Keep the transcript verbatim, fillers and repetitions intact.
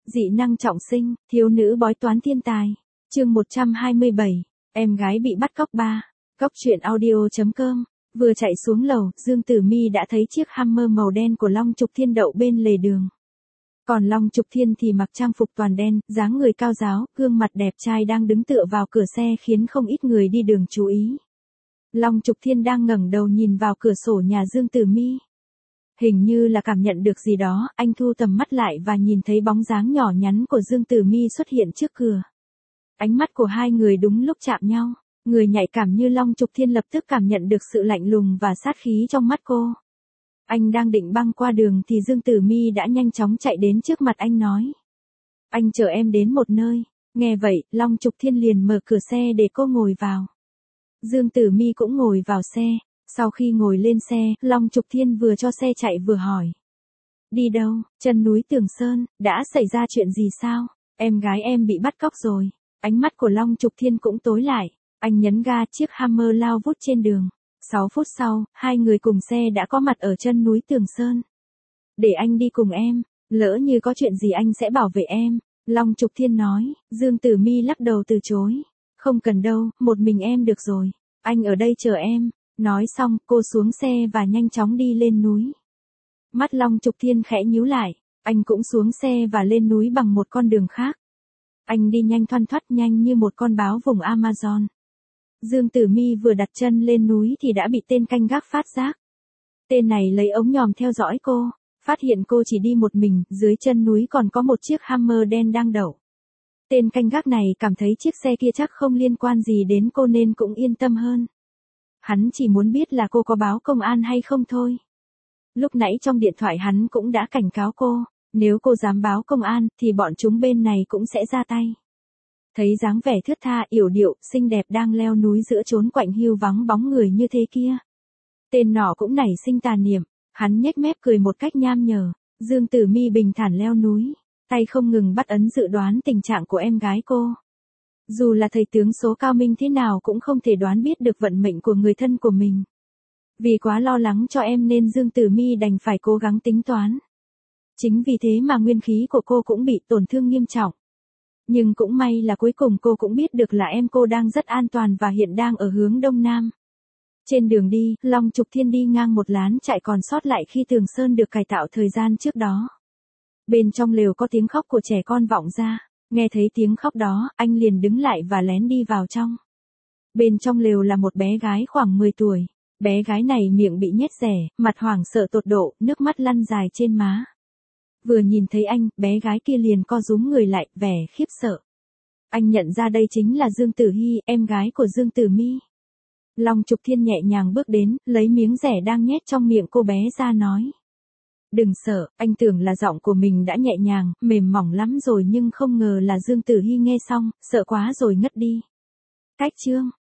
Dị năng trọng sinh, thiếu nữ bói toán thiên tài. Chương một trăm hai mươi bảy, em gái bị bắt cóc ba. Cóc truyện audio chấm com. Vừa chạy xuống lầu, Dương Tử Mi đã thấy chiếc Hammer màu đen của Long Trục Thiên đậu bên lề đường. Còn Long Trục Thiên thì mặc trang phục toàn đen, dáng người cao ráo, gương mặt đẹp trai đang đứng tựa vào cửa xe khiến không ít người đi đường chú ý. Long Trục Thiên đang ngẩng đầu nhìn vào cửa sổ nhà Dương Tử Mi. Hình như là cảm nhận được gì đó, anh thu tầm mắt lại và nhìn thấy bóng dáng nhỏ nhắn của Dương Tử Mi xuất hiện trước cửa. Ánh mắt của hai người đúng lúc chạm nhau, người nhạy cảm như Long Trục Thiên lập tức cảm nhận được sự lạnh lùng và sát khí trong mắt cô. Anh đang định băng qua đường thì Dương Tử Mi đã nhanh chóng chạy đến trước mặt anh nói. Anh chở em đến một nơi. Nghe vậy, Long Trục Thiên liền mở cửa xe để cô ngồi vào. Dương Tử Mi cũng ngồi vào xe. Sau khi ngồi lên xe, Long Trục Thiên vừa cho xe chạy vừa hỏi. Đi đâu? Chân núi Tường Sơn, đã xảy ra chuyện gì sao? Em gái em bị bắt cóc rồi. Ánh mắt của Long Trục Thiên cũng tối lại. Anh nhấn ga, chiếc Hammer lao vút trên đường. sáu phút sau, hai người cùng xe đã có mặt ở chân núi Tường Sơn. Để anh đi cùng em, lỡ như có chuyện gì anh sẽ bảo vệ em. Long Trục Thiên nói. Dương Tử Mi lắc đầu từ chối. Không cần đâu, một mình em được rồi. Anh ở đây chờ em. Nói xong, cô xuống xe và nhanh chóng đi lên núi. Mắt Long Trục Thiên khẽ nhíu lại, anh cũng xuống xe và lên núi bằng một con đường khác. Anh đi nhanh thoăn thoắt nhanh như một con báo vùng Amazon. Dương Tử Mi vừa đặt chân lên núi thì đã bị tên canh gác phát giác. Tên này lấy ống nhòm theo dõi cô, phát hiện cô chỉ đi một mình, dưới chân núi còn có một chiếc Hammer đen đang đậu. Tên canh gác này cảm thấy chiếc xe kia chắc không liên quan gì đến cô nên cũng yên tâm hơn. Hắn chỉ muốn biết là cô có báo công an hay không thôi. Lúc nãy trong điện thoại hắn cũng đã cảnh cáo cô, nếu cô dám báo công an thì bọn chúng bên này cũng sẽ ra tay. Thấy dáng vẻ thướt tha, yểu điệu, xinh đẹp đang leo núi giữa chốn quạnh hiu vắng bóng người như thế kia. Tên nọ cũng nảy sinh tà niệm, hắn nhếch mép cười một cách nham nhở. Dương Tử Mi bình thản leo núi, tay không ngừng bắt ấn dự đoán tình trạng của em gái cô. Dù là thầy tướng số cao minh thế nào cũng không thể đoán biết được vận mệnh của người thân của mình. Vì quá lo lắng cho em nên Dương Tử Mi đành phải cố gắng tính toán. Chính vì thế mà nguyên khí của cô cũng bị tổn thương nghiêm trọng. Nhưng cũng may là cuối cùng cô cũng biết được là em cô đang rất an toàn và hiện đang ở hướng đông nam. Trên đường đi, Long Trục Thiên đi ngang một lán trại còn sót lại khi Tường Sơn được cải tạo thời gian trước đó. Bên trong lều có tiếng khóc của trẻ con vọng ra. Nghe thấy tiếng khóc đó, anh liền đứng lại và lén đi vào trong. Bên trong lều là một bé gái khoảng mười tuổi. Bé gái này miệng bị nhét rẻ, mặt hoảng sợ tột độ, nước mắt lăn dài trên má. Vừa nhìn thấy anh, bé gái kia liền co rúm người lại, vẻ khiếp sợ. Anh nhận ra đây chính là Dương Tử Hi, em gái của Dương Tử Mi. Long Trục Thiên nhẹ nhàng bước đến, lấy miếng rẻ đang nhét trong miệng cô bé ra nói. Đừng sợ, anh tưởng là giọng của mình đã nhẹ nhàng, mềm mỏng lắm rồi nhưng không ngờ là Dương Tử Hi nghe xong, sợ quá rồi ngất đi. Cách chương.